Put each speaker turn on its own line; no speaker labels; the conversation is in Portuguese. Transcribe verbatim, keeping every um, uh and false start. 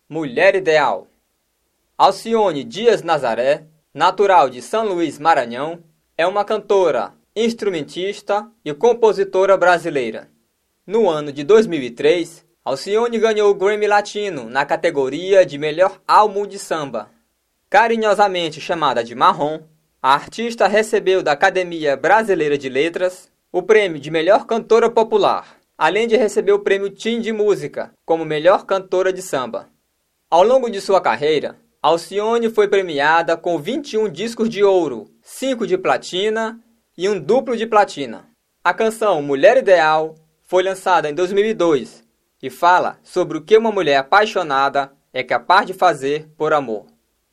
Mulher Ideal. Alcione Dias Nazaré, natural de São Luís, Maranhão, é uma cantora, instrumentista e compositora brasileira. No ano de dois mil e três, Alcione ganhou o Grammy Latino na categoria de Melhor Álbum de Samba. Carinhosamente chamada de Marrom, a artista recebeu da Academia Brasileira de Letras o prêmio de Melhor Cantora Popular, além de receber o prêmio Tim de Música como Melhor Cantora de Samba. Ao longo de sua carreira, Alcione foi premiada com vinte e um discos de ouro, cinco de platina e um duplo de platina. A canção Mulher Ideal foi lançada em dois mil e dois e fala sobre o que uma mulher apaixonada é capaz de fazer por amor.